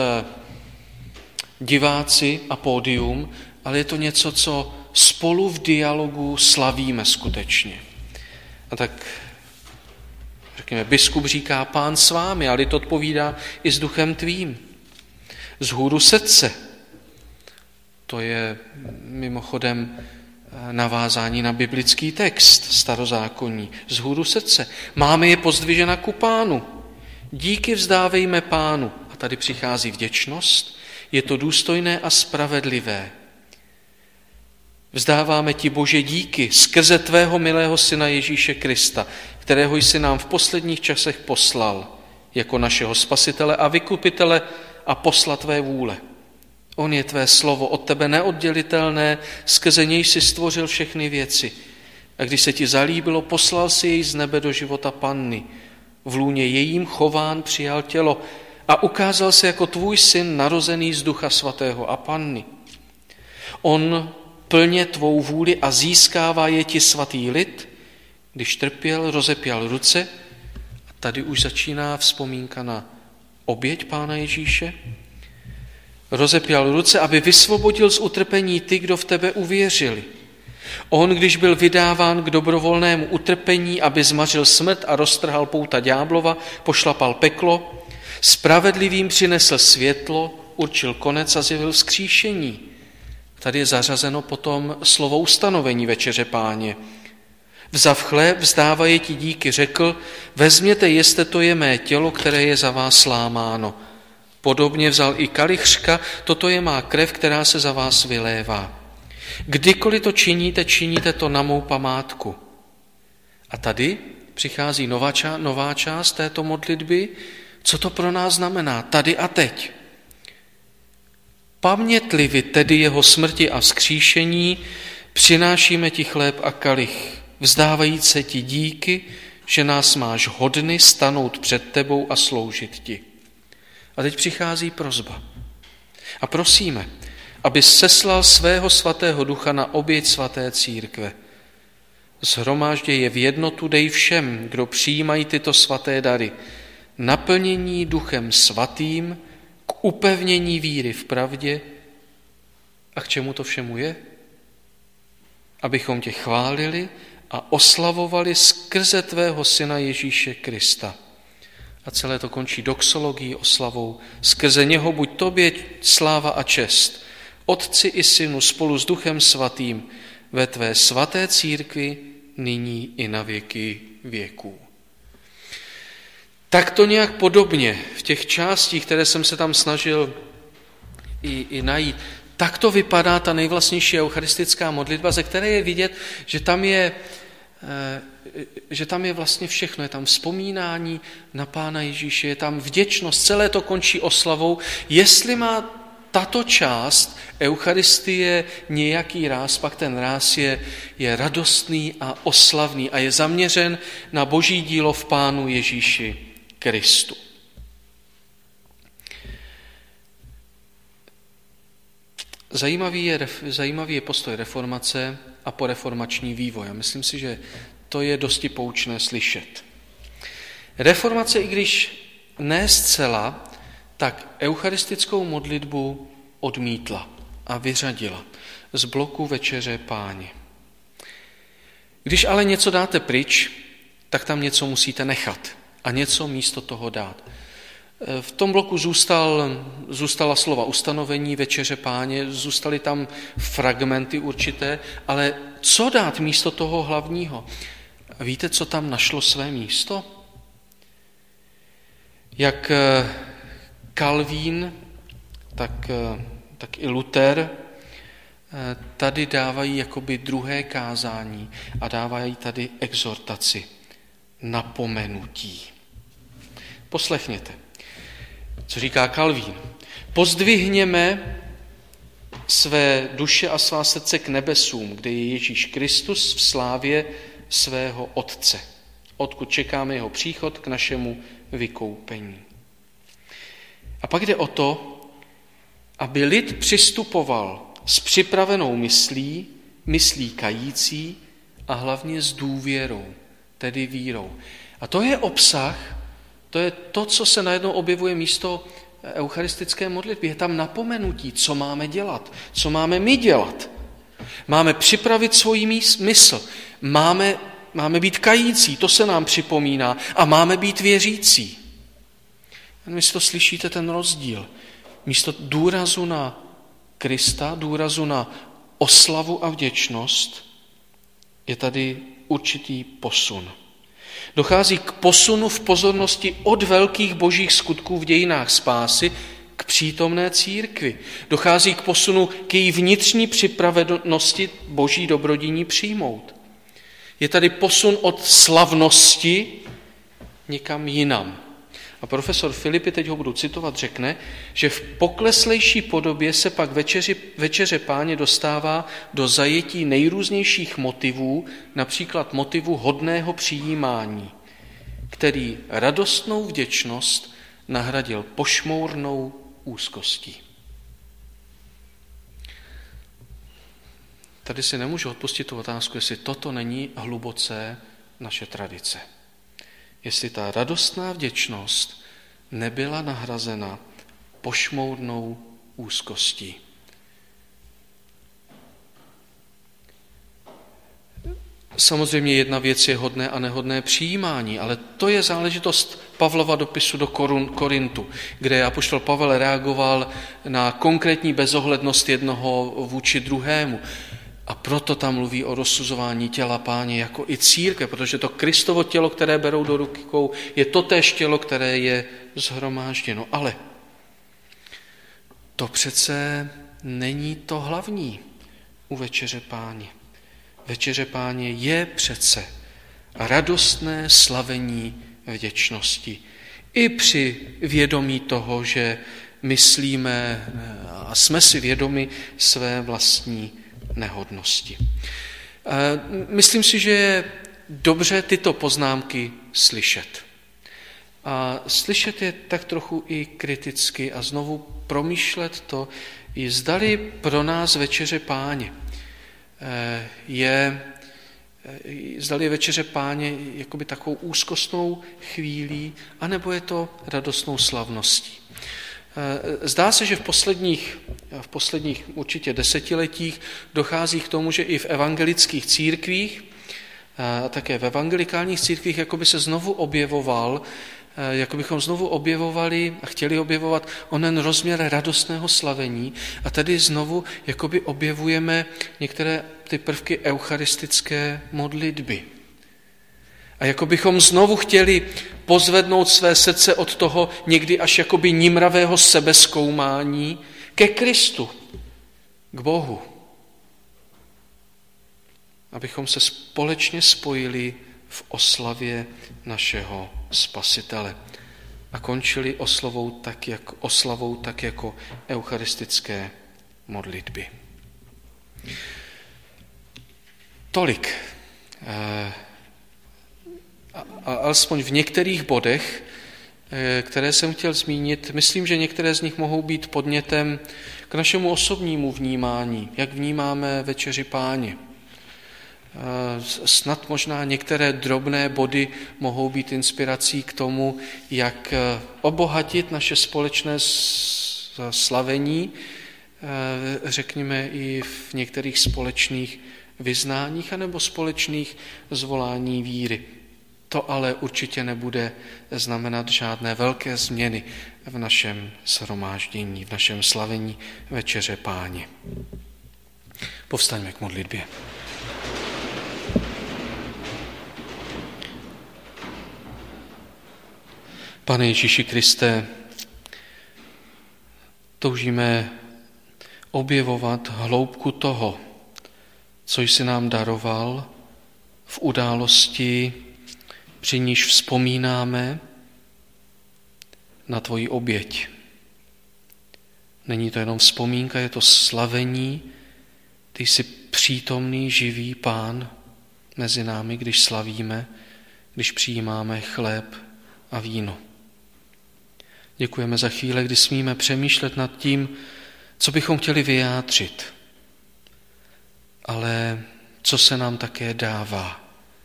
diváci a pódium, ale je to něco, co spolu v dialogu slavíme skutečně. A tak řekněme, biskup říká: Pán s vámi, a lid odpovídá: i s duchem tvým. Zhůru srdce. To je mimochodem navázání na biblický text starozákonní. Zhůru srdce. Máme je pozdvižena ku Pánu. Díky vzdávejme Pánu. A tady přichází vděčnost. Je to důstojné a spravedlivé. Vzdáváme ti, Bože, díky skrze tvého milého syna Ježíše Krista, kterého jsi nám v posledních časech poslal jako našeho spasitele a vykupitele a posla tvé vůle. On je tvé slovo, od tebe neoddělitelné, skrze něj si stvořil všechny věci. A když se ti zalíbilo, poslal si jej z nebe do života panny. V lůně jejím chován přijal tělo a ukázal se jako tvůj syn, narozený z Ducha Svatého a panny. On plně tvou vůli a získává je ti svatý lid, když trpěl, rozepěl ruce. A tady už začíná vzpomínka na oběť Pána Ježíše. Rozepěl ruce, aby vysvobodil z utrpení ty, kdo v tebe uvěřili. On, když byl vydáván k dobrovolnému utrpení, aby zmařil smrt a roztrhal pouta ďáblova, pošlapal peklo, spravedlivým přinesl světlo, určil konec a zjevil vzkříšení. Tady je zařazeno potom slovo ustanovení večeře Páně. Vzav chléb, vzdávaje ti díky, řekl: vezměte, jeste, to je mé tělo, které je za vás slámáno. Podobně vzal i kalich, toto je má krev, která se za vás vylévá. Kdykoliv to činíte, činíte to na mou památku. A tady přichází nová část této modlitby. Co to pro nás znamená? Tady a teď. Pamětlivi tedy jeho smrti a vzkříšení přinášíme ti chléb a kalich, vzdávajíc se ti díky, že nás máš hodny stanout před tebou a sloužit ti. A teď přichází prosba. A prosíme, aby seslal svého svatého ducha na oběť svaté církve. Shromáždě je v jednotu, dej všem, kdo přijímají tyto svaté dary, naplnění duchem svatým, k upevnění víry v pravdě. A k čemu to všemu je? Abychom tě chválili a oslavovali skrze tvého syna Ježíše Krista. A celé to končí doxologií, oslavou. Skrze něho buď tobě sláva a čest, Otci i Synu spolu s Duchem Svatým, ve tvé svaté církvi, nyní i na věky věků. Tak to nějak podobně v těch částích, které jsem se tam snažil i najít, tak to vypadá ta nejvlastnější eucharistická modlitba, ze které je vidět, že tam je vlastně všechno. Je tam vzpomínání na Pána Ježíše, je tam vděčnost, celé to končí oslavou. Jestli má tato část eucharistie nějaký ráz, pak ten ráz je radostný a oslavný a je zaměřen na Boží dílo v Pánu Ježíši Kristu. Zajímavý je postoj reformace a poreformační vývoj. A myslím si, že to je dosti poučné slyšet. Reformace, i když ne zcela, tak eucharistickou modlitbu odmítla a vyřadila z bloku večeře Páně. Když ale něco dáte pryč, tak tam něco musíte nechat a něco místo toho dát. V tom bloku zůstala slova ustanovení večeře Páně, zůstaly tam fragmenty určité, ale co dát místo toho hlavního? Víte, co tam našlo své místo? Jak Kalvín, tak i Luther tady dávají jakoby druhé kázání a dávají tady exhortaci, napomenutí. Poslechněte, co říká Kalvín. Pozdvihněme své duše a svá srdce k nebesům, kde je Ježíš Kristus v slávě svého Otce, odkud čekáme jeho příchod k našemu vykoupení. A pak jde o to, aby lid přistupoval s připravenou myslí kající a hlavně s důvěrou, tedy vírou. A to je obsah, to je to, co se najednou objevuje místo eucharistické modlitby. Je tam napomenutí, co máme dělat, co máme my dělat. Máme připravit svoji mysl, máme být kající, to se nám připomíná, a máme být věřící. Místo slyšíte ten rozdíl. Místo důrazu na Krista, důrazu na oslavu a vděčnost, je tady určitý posun. Dochází k posunu v pozornosti od velkých božích skutků v dějinách spásy k přítomné církvi. Dochází k posunu k její vnitřní připravenosti boží dobrodiní přijmout. Je tady posun od slavnosti někam jinam. A profesor Filipi, teď ho budu citovat, řekne, že v pokleslejší podobě se pak večeře Páně dostává do zajetí nejrůznějších motivů, například motivu hodného přijímání, který radostnou vděčnost nahradil pošmournou úzkostí. Tady si nemůžu odpustit tu otázku, jestli toto není hluboce naše tradice. Jestli ta radostná vděčnost nebyla nahrazena pošmournou úzkostí. Samozřejmě jedna věc je hodné a nehodné přijímání, ale to je záležitost Pavlova dopisu do Korintu, kde apoštol Pavel reagoval na konkrétní bezohlednost jednoho vůči druhému. A proto tam mluví o rozsuzování těla Páně jako i církve, protože to Kristovo tělo, které berou do rukou, je totéž tělo, které je shromážděno. Ale to přece není to hlavní u Večeře Páně. Večeře Páně je přece radostné slavení vděčnosti. I při vědomí toho, že myslíme a jsme si vědomi své vlastní nehodnosti. Myslím si, že je dobře tyto poznámky slyšet. A slyšet je tak trochu i kriticky a znovu promýšlet to, zdali pro nás Večeře Páně zdali je Večeře Páně jakoby takovou úzkostnou chvílí, anebo je to radostnou slavností. Zdá se, že v posledních určitě desetiletích dochází k tomu, že i v evangelických církvích a také v evangelikálních církvích jakoby se znovu objevoval, jako bychom znovu objevovali a chtěli objevovat onen rozměr radostného slavení a tady znovu jakoby objevujeme některé ty prvky eucharistické modlitby. A jako bychom znovu chtěli pozvednout své srdce od toho někdy až jakoby nimravého sebezkoumání ke Kristu, k Bohu. Abychom se společně spojili v oslavě našeho Spasitele a končili oslavou tak jako eucharistické modlitby. Tolik. A alespoň v některých bodech, které jsem chtěl zmínit, myslím, že některé z nich mohou být podnětem k našemu osobnímu vnímání, jak vnímáme Večeři Páně. Snad možná některé drobné body mohou být inspirací k tomu, jak obohatit naše společné slavení, řekněme i v některých společných vyznáních anebo společných zvolání víry. To ale určitě nebude znamenat žádné velké změny v našem shromáždění, v našem slavení Večeře Páně. Povstaňme k modlitbě. Pane Ježíši Kriste, toužíme objevovat hloubku toho, co jsi nám daroval v události, při níž vzpomínáme na tvoji oběť. Není to jenom vzpomínka, je to slavení. Ty jsi přítomný, živý Pán mezi námi, když slavíme, když přijímáme chléb a víno. Děkujeme za chvíle, kdy smíme přemýšlet nad tím, co bychom chtěli vyjádřit, ale co se nám také dává.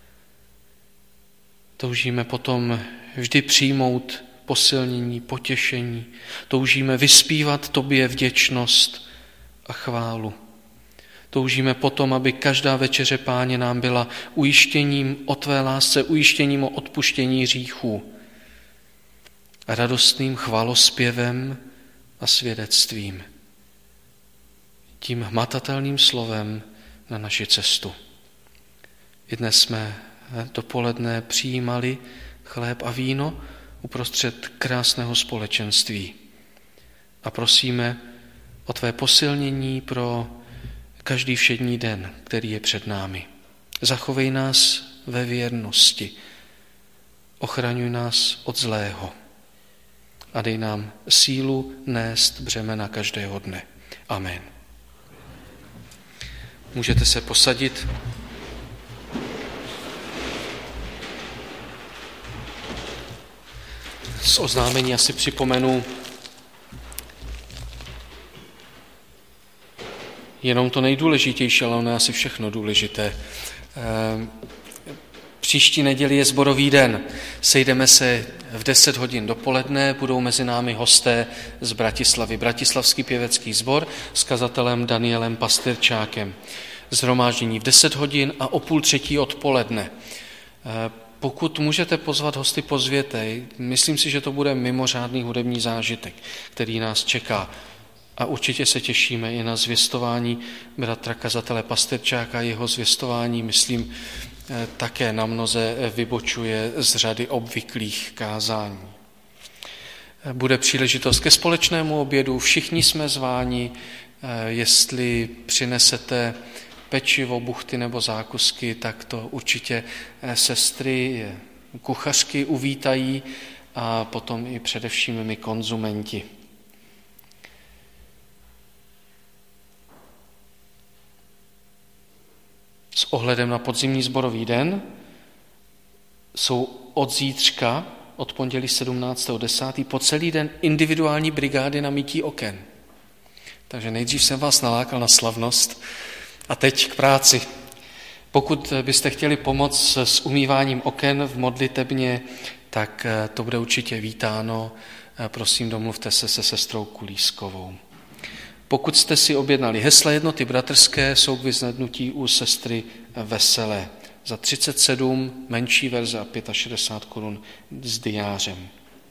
Toužíme potom vždy přijmout posilnění, potěšení. Toužíme vyspívat tobě vděčnost a chválu. Toužíme potom, aby každá večeře, Páně, nám byla ujištěním o tvé lásce, ujištěním o odpuštění hříchů a radostným chválospěvem a svědectvím. Tím hmatatelným slovem na naši cestu. I dnes jsme dopoledne přijímali chléb a víno uprostřed krásného společenství. A prosíme o tvé posilnění pro každý všední den, který je před námi. Zachovej nás ve věrnosti. Ochraňuj nás od zlého. A dej nám sílu nést břemena každého dne. Amen. Můžete se posadit. Z oznámení asi připomenu jenom to nejdůležitější, ale ono je asi všechno důležité. Příští neděli je sborový den. Sejdeme se v 10 hodin dopoledne, budou mezi námi hosté z Bratislavy. Bratislavský pěvecký sbor s kazatelem Danielem Pastyrčákem. Shromáždění v 10 hodin a o 2:30 odpoledne. Pokud můžete pozvat hosty, pozvěte. Myslím si, že to bude mimořádný hudební zážitek, který nás čeká. A určitě se těšíme i na zvěstování bratra kazatele Pastyrčáka. Jeho zvěstování, myslím, také na mnoze vybočuje z řady obvyklých kázání. Bude příležitost ke společnému obědu, všichni jsme zváni, jestli přinesete pečivo, buchty nebo zákusky, tak to určitě sestry, kuchařky uvítají a potom i především my konzumenti. S ohledem na podzimní sborový den jsou od zítřka, od pondělí 17.10. po celý den individuální brigády na mytí oken. Takže nejdřív jsem vás nalákal na slavnost a teď k práci. Pokud byste chtěli pomoct s umýváním oken v modlitebně, tak to bude určitě vítáno. Prosím, domluvte se se sestrou Kulískovou. Pokud jste si objednali hesla jednoty bratrské, jsou k vyzvednutí u sestry Veselé. Za 37 menší verze a 65 korun s diářem.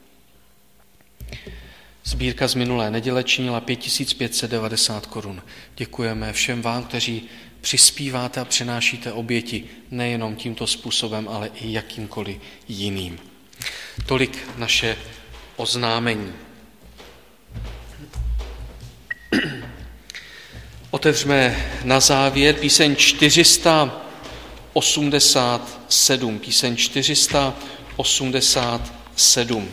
Sbírka z minulé neděle činila 5590 korun. Děkujeme všem vám, kteří přispíváte a přinášíte oběti nejenom tímto způsobem, ale i jakýmkoliv jiným. Tolik naše oznámení. Otevřeme na závěr píseň 487. Píseň 487.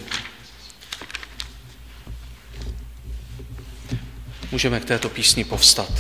Můžeme k této písni povstat.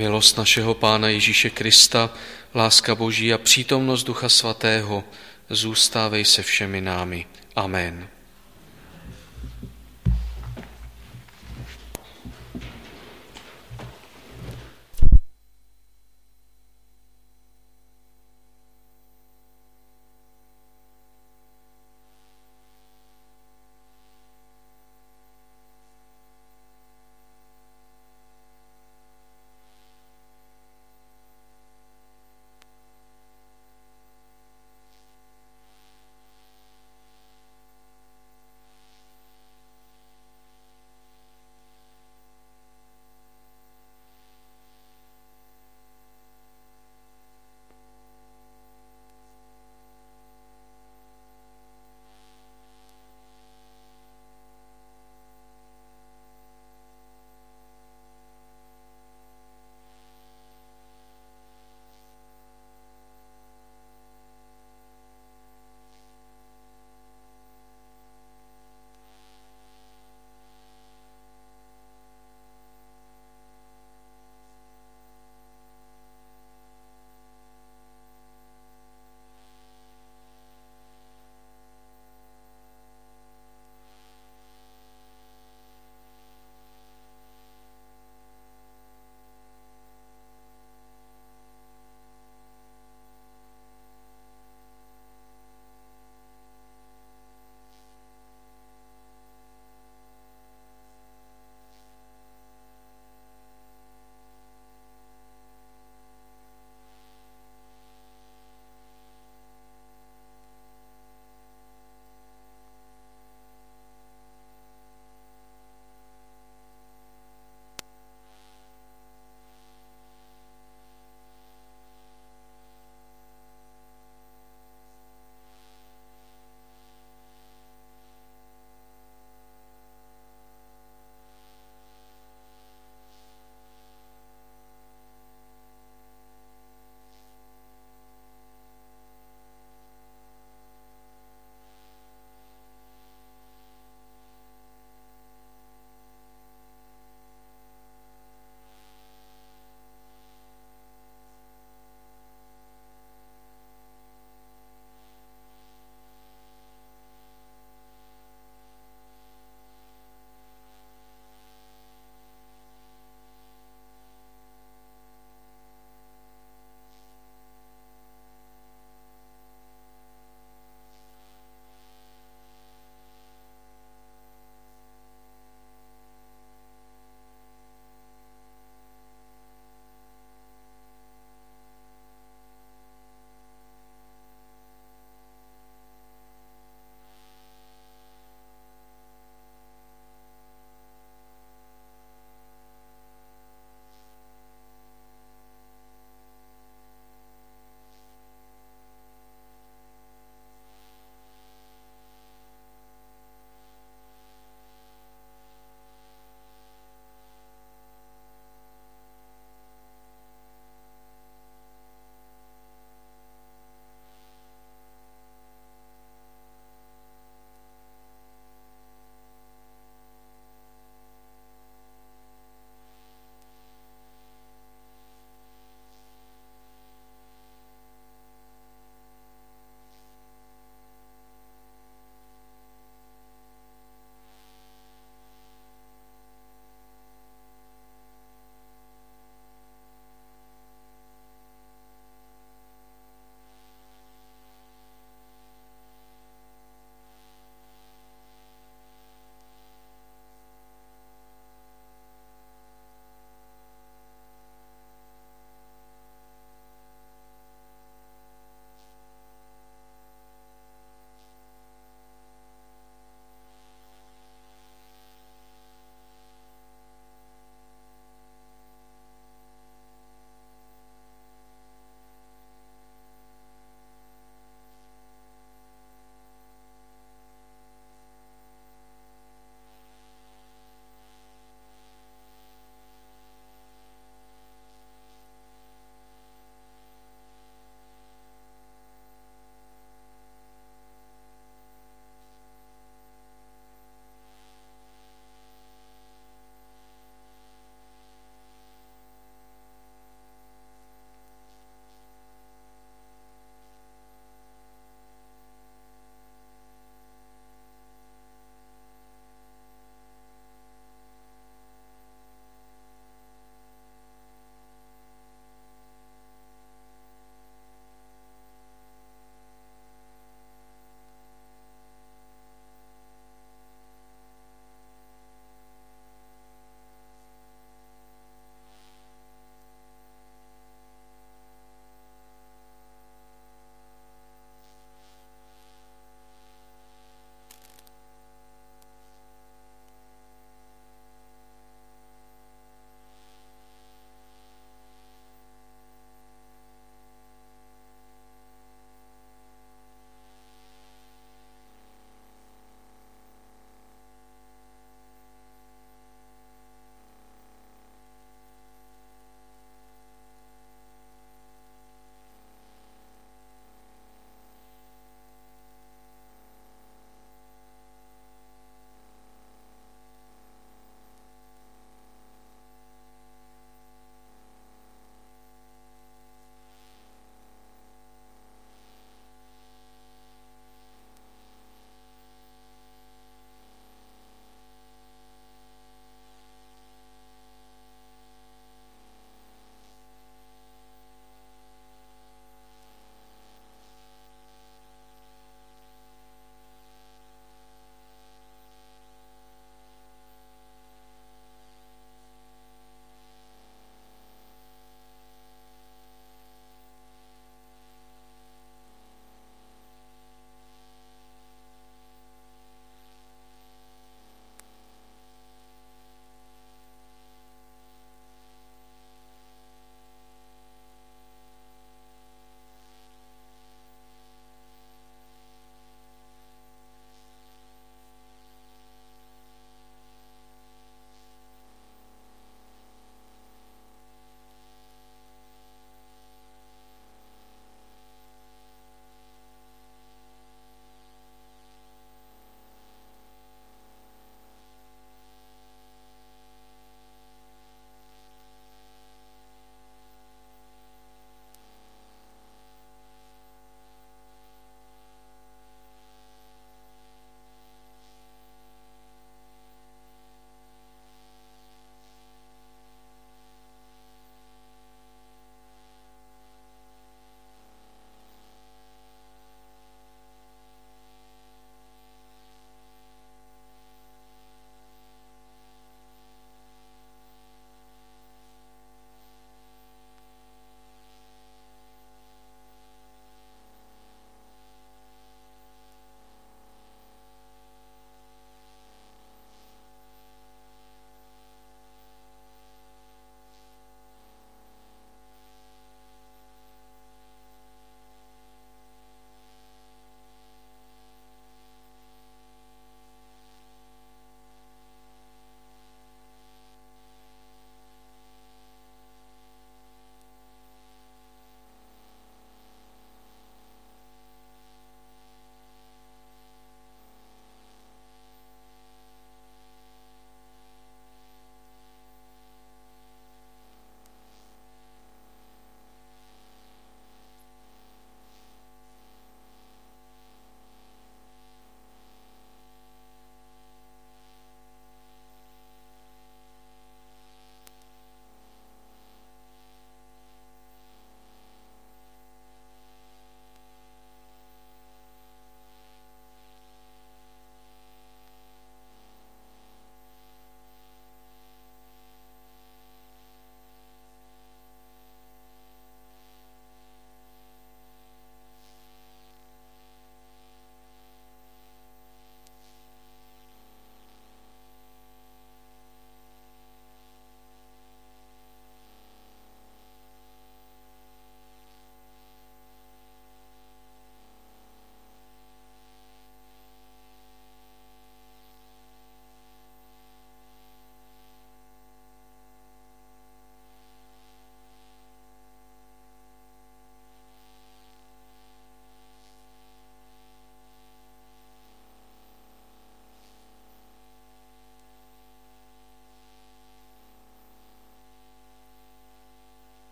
Milost našeho Pána Ježíše Krista, láska Boží a přítomnost Ducha Svatého zůstávej se všemi námi. Amen.